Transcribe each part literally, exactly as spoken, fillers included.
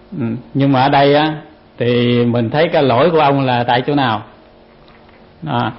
Ừ. Nhưng mà ở đây á thì mình thấy cái lỗi của ông là tại chỗ nào? À,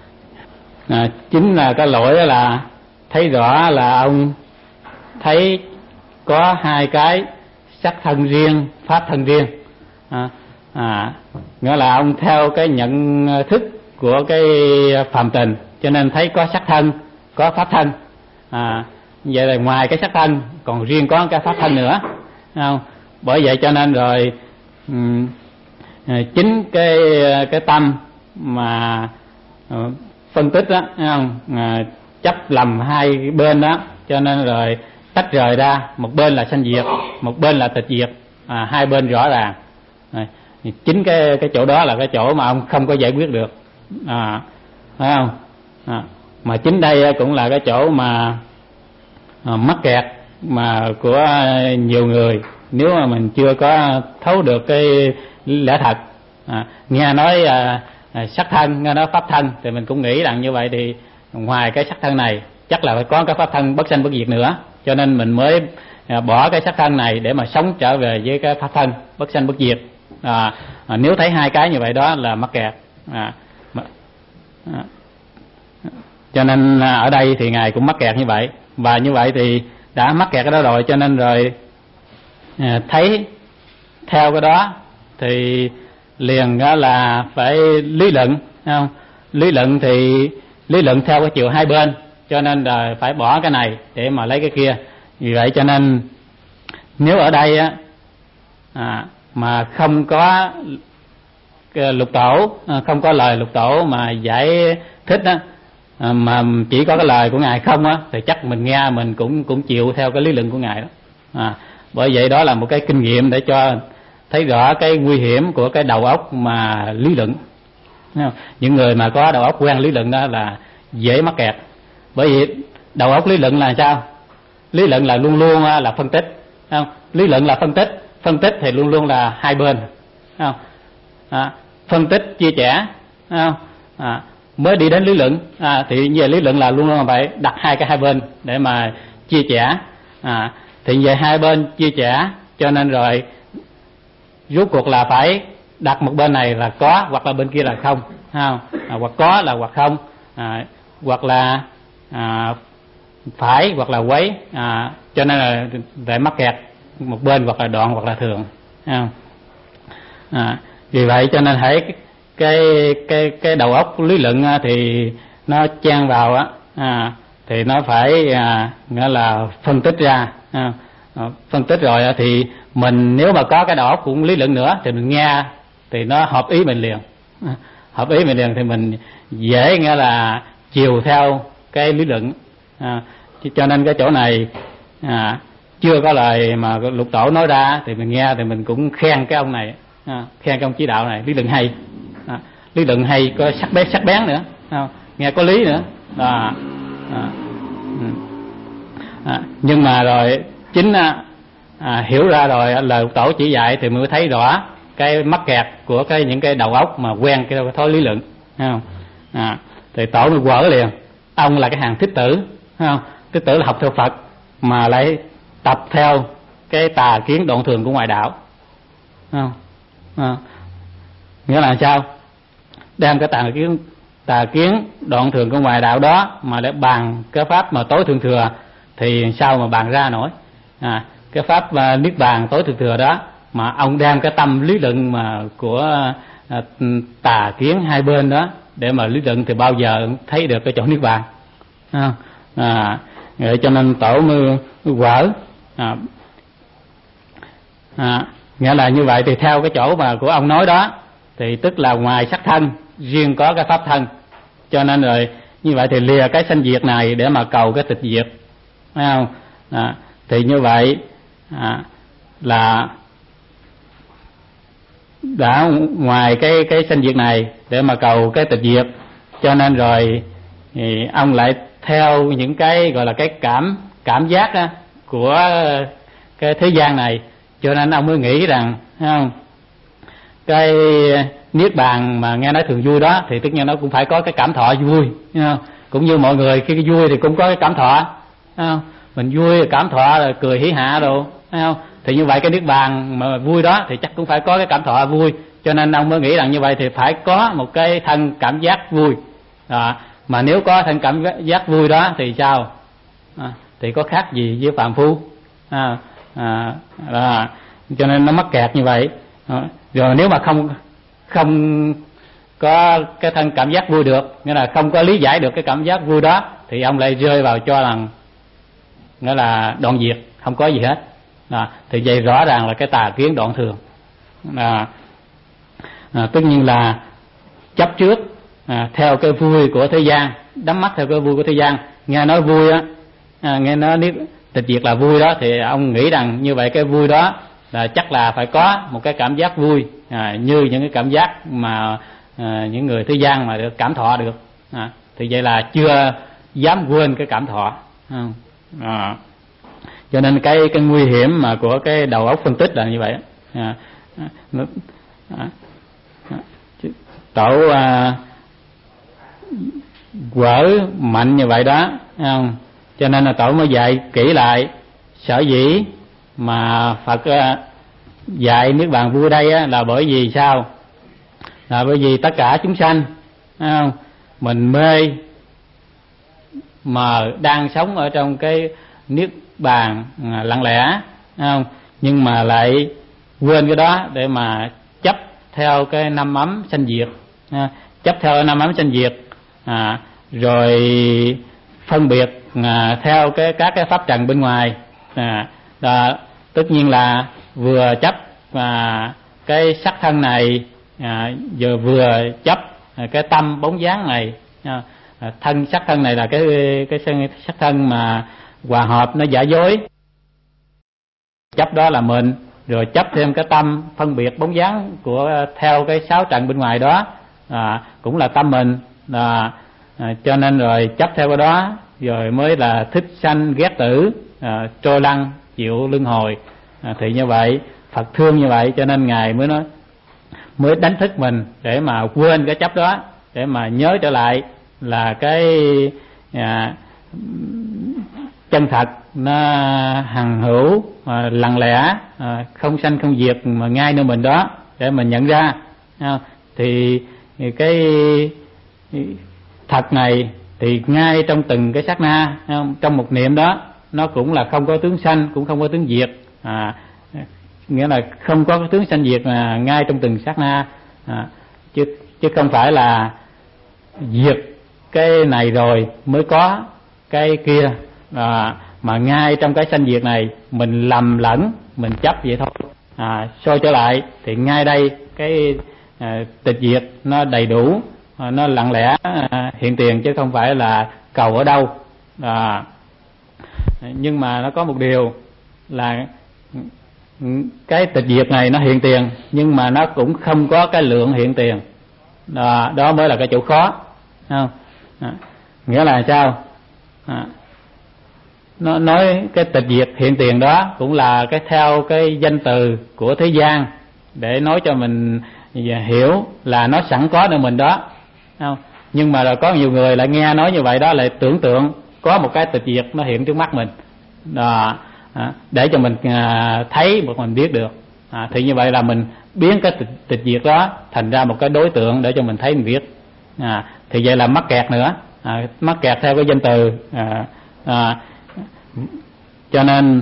à, chính là cái lỗi là thấy rõ là ông thấy có hai cái sắc thân riêng, pháp thân riêng. À, à, nghĩa là ông theo cái nhận thức của cái phàm tình, cho nên thấy có sắc thân, có pháp thân. À, vậy là ngoài cái sắc thân còn riêng có cái pháp thân nữa, không? Bởi vậy cho nên rồi um, chính cái cái tâm mà uh, phân tích đó, không? À, chấp lầm hai bên đó, cho nên rồi tách rời ra, một bên là sanh diệt, một bên là tịch diệt, à, hai bên rõ ràng. À, chính cái cái chỗ đó là cái chỗ mà ông không có giải quyết được, à, phải không? À, mà chính đây cũng là cái chỗ mà à, mắc kẹt mà của nhiều người, nếu mà mình chưa có thấu được cái lẽ thật. À, nghe nói à, à, sắc thân, nghe nói pháp thân thì mình cũng nghĩ rằng như vậy thì ngoài cái sắc thân này chắc là phải có cái pháp thân bất sanh bất diệt nữa, cho nên mình mới à, bỏ cái sắc thân này để mà sống trở về với cái pháp thân bất sanh bất diệt. À, à, nếu thấy hai cái như vậy đó là mắc kẹt. À, à, cho nên ở đây thì ngài cũng mắc kẹt như vậy, và như vậy thì đã mắc kẹt cái đó rồi, cho nên rồi à, thấy theo cái đó thì liền đó là phải lý luận, không? Lý luận thì lý luận theo cái chiều hai bên, cho nên là phải bỏ cái này để mà lấy cái kia. Vì vậy cho nên nếu ở đây á à, mà không có lục tổ, không có lời lục tổ mà giải thích á, mà chỉ có cái lời của ngài không á, thì chắc mình nghe mình cũng cũng chịu theo cái lý luận của ngài đó. À, bởi vậy đó là một cái kinh nghiệm để cho thấy rõ cái nguy hiểm của cái đầu óc mà lý luận. Những người mà có đầu óc quen lý luận đó là dễ mắc kẹt. Bởi vì đầu óc lý luận là sao? Lý luận là luôn luôn là phân tích, không? Lý luận là phân tích, phân tích thì luôn luôn là hai bên, không? À, phân tích chia sẻ, không? À, mới đi đến lý luận. À, thì về lý luận là luôn luôn phải đặt hai cái hai bên để mà chia sẻ. À, thì về hai bên chia sẻ, cho nên rồi rốt cuộc là phải đặt một bên này là có, hoặc là bên kia là không, không? À, hoặc có là hoặc không, à, hoặc là à, phải hoặc là quấy, à, cho nên là để mắc kẹt một bên, hoặc là đoạn hoặc là thường, không? À, vì vậy cho nên hãy cái cái cái cái đầu óc lý luận thì nó chen vào á, à, thì nó phải à, nghĩa là phân tích ra, à, phân tích rồi thì mình nếu mà có cái đầu óc cũng lý luận nữa thì mình nghe thì nó hợp ý mình liền, à, hợp ý mình liền thì mình dễ nghĩa là chiều theo cái lý luận. À, cho nên cái chỗ này à, chưa có lời mà lục tổ nói ra thì mình nghe thì mình cũng khen cái ông này, à, khen cái ông chỉ đạo này lý luận hay, à, lý luận hay có sắc bén sắc bén nữa, à, nghe có lý nữa. À, à, à, nhưng mà rồi chính à, hiểu ra rồi lời lục tổ chỉ dạy thì mới thấy rõ cái mắc kẹt của cái những cái đầu óc mà quen cái thói lý luận, thấy không? À, thì tổ mới quở liền, ông là cái hàng thích tử, thấy không? Thích tử là học theo Phật mà lại tập theo cái tà kiến đoạn thường của ngoại đạo, thấy không? À, nghĩa là sao? Đem cái tà kiến tà kiến đoạn thường của ngoại đạo đó mà để bàn cái pháp mà tối thượng thừa thì sao mà bàn ra nổi. À, cái pháp uh, niết bàn tối thượng thừa đó mà ông đem cái tâm lý luận mà của uh, tà kiến hai bên đó để mà lý luận thì bao giờ thấy được cái chỗ niết bàn, à, à, vậy cho nên tổ mới quở. À, à, nghĩa là như vậy thì theo cái chỗ mà của ông nói đó thì tức là ngoài sắc thân riêng có cái pháp thân, cho nên rồi như vậy thì lìa cái sanh diệt này để mà cầu cái tịch diệt, phải không? À, thì như vậy à, là đã ngoài cái cái sanh diệt này để mà cầu cái tịch diệt, cho nên rồi thì ông lại theo những cái gọi là cái cảm cảm giác á, của cái thế gian này, cho nên ông mới nghĩ rằng, thấy không, cái niết bàn mà nghe nói thường vui đó thì tất nhiên nó cũng phải có cái cảm thọ vui, thấy không? Cũng như mọi người khi cái vui thì cũng có cái cảm thọ, thấy không? Mình vui cảm thọ là cười hỉ hạ đồ, thấy không? thì như vậy cái niết bàn mà vui đó thì chắc cũng phải có cái cảm thọ vui, cho nên ông mới nghĩ rằng như vậy thì phải có một cái thân cảm giác vui. À, mà nếu có thân cảm giác vui đó thì sao? À, thì có khác gì với phàm phu? À, à, à, cho nên nó mắc kẹt như vậy. À, rồi nếu mà không không có cái thân cảm giác vui được, nghĩa là không có lý giải được cái cảm giác vui đó, thì ông lại rơi vào cho rằng nghĩa là đoạn diệt, không có gì hết. À, thì vậy rõ ràng là cái tà kiến đoạn thường. À, à, tất nhiên là chấp trước à, theo cái vui của thế gian, đắm mắt theo cái vui của thế gian, nghe nói vui á, à, nghe nói nếu tịch diệt là vui đó, thì ông nghĩ rằng như vậy cái vui đó là chắc là phải có một cái cảm giác vui à, như những cái cảm giác mà à, những người thế gian mà được cảm thọ được. À, thì vậy là chưa dám quên cái cảm thọ. À, à, cho nên cái cái nguy hiểm mà của cái đầu óc phân tích là như vậy. À, à, à, tổ à, quở mạnh như vậy đó, không? Cho nên là tổ mới dạy kỹ lại sở dĩ mà Phật à, dạy niết bàn vui đây á, là bởi vì sao? Là bởi vì tất cả chúng sanh, không? Mình mê mà đang sống ở trong cái niết bàn à, lặng lẽ, không? Nhưng mà lại quên cái đó để mà chấp theo cái năm ấm sanh diệt, à, chấp theo năm ấm sanh diệt, à, rồi phân biệt à, theo cái các cái pháp trần bên ngoài. À, đó, tất nhiên là vừa chấp à, cái sắc thân này, à, vừa vừa chấp à, cái tâm bóng dáng này. À, thân sắc thân này là cái cái sắc thân mà hòa hợp, nó giả dối, chấp đó là mình, rồi chấp thêm cái tâm phân biệt bóng dáng của theo cái sáu trần bên ngoài đó, à, cũng là tâm mình. À, à, cho nên rồi chấp theo cái đó rồi mới là thích sanh ghét tử, à, trôi lăn chịu luân hồi. À, thì như vậy Phật thương như vậy cho nên Ngài mới nói, mới đánh thức mình để mà quên cái chấp đó, để mà nhớ trở lại là cái à, chân thật nó hằng hữu, à, lặng lẽ, à, không sanh không diệt mà ngay nơi mình đó, để mình nhận ra. À, thì, thì cái thật này thì ngay trong từng cái sát na, trong một niệm đó, nó cũng là không có tướng sanh, cũng không có tướng diệt. À, nghĩa là không có cái tướng sanh diệt là ngay trong từng sát na. À, chứ chứ không phải là diệt cái này rồi mới có cái kia. À, mà ngay trong cái sanh diệt này mình lầm lẫn, mình chấp vậy thôi. À, soi trở lại thì ngay đây cái à, tịch diệt nó đầy đủ, à, nó lặng lẽ à, hiện tiền, chứ không phải là cầu ở đâu. À, nhưng mà nó có một điều là cái tịch diệt này nó hiện tiền, nhưng mà nó cũng không có cái lượng hiện tiền. Đó, đó mới là cái chỗ khó, không? À, nghĩa là sao? À, nó nói cái tịch diệt hiện tiền đó cũng là cái theo cái danh từ của thế gian để nói cho mình hiểu là nó sẵn có nơi mình đó, không? Nhưng mà là có nhiều người lại nghe nói như vậy đó, lại tưởng tượng có một cái tịch diệt nó hiện trước mắt mình đó, à, để cho mình à, thấy, một mình biết được. À, thì như vậy là mình biến cái tịch, tịch diệt đó thành ra một cái đối tượng để cho mình thấy, mình biết. À, thì vậy là mắc kẹt nữa, à, mắc kẹt theo cái danh từ. À, à, cho nên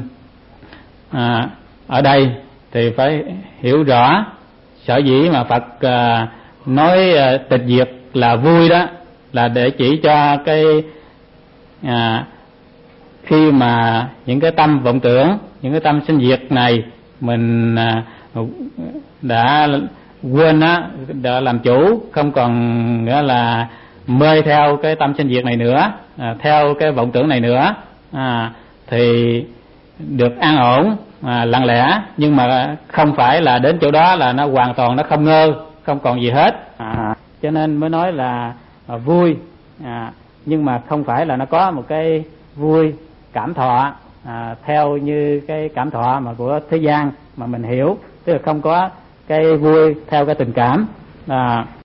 à, ở đây thì phải hiểu rõ sở dĩ mà Phật à, nói à, tịch diệt là vui đó, là để chỉ cho cái à, khi mà những cái tâm vọng tưởng, những cái tâm sinh diệt này mình à, đã quên á, đã làm chủ, không còn nữa là mê theo cái tâm sinh diệt này nữa, à, theo cái vọng tưởng này nữa, à, thì được an ổn, à, lặng lẽ. Nhưng mà không phải là đến chỗ đó là nó hoàn toàn nó không ngơ, không còn gì hết. À, cho nên mới nói là à, vui, à, nhưng mà không phải là nó có một cái vui cảm thọ à, theo như cái cảm thọ mà của thế gian mà mình hiểu, tức là không có cái vui theo cái tình cảm. À,